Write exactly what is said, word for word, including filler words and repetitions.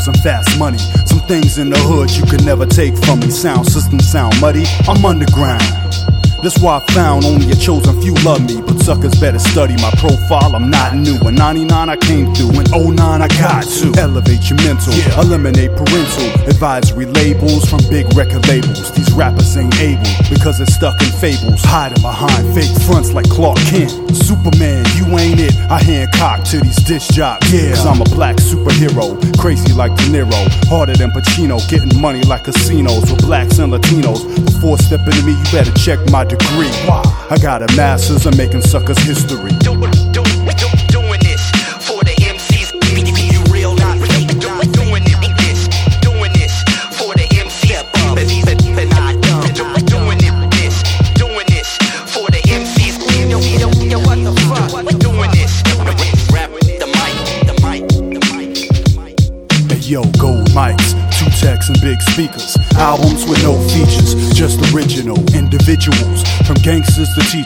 hoes and fast money. Some things in the hood you can never take from me. Sound system sound muddy, I'm underground. That's why I found only a chosen few love me. But suckers better study my profile, I'm not new. In ninety-nine I came through, in oh nine I got to elevate your mental, yeah. Eliminate parental advisory labels from big record labels. These rappers ain't able, because they're stuck in fables, hiding behind fake fronts like Clark Kent. Superman, you ain't it, I hand cock to these dish jocks, yeah. Cause I'm a black superhero, crazy like De Niro, harder than Pacino, getting money like casinos with blacks and Latinos. Before stepping to me, you better check my degree. I got a master's in making suckers history. Do, do, do, doing this for the M Cs. You real not doing this. Doing this for the M Cs. Doing this, doing this for the M Cs. Yo, yo, yo, what the fuck? Doing this. Rap the mic, the mic, the mic, the mic. Hey yo, gold mics, two techs and big speakers. Albums with no features, just original individuals. From gangsters to teachers.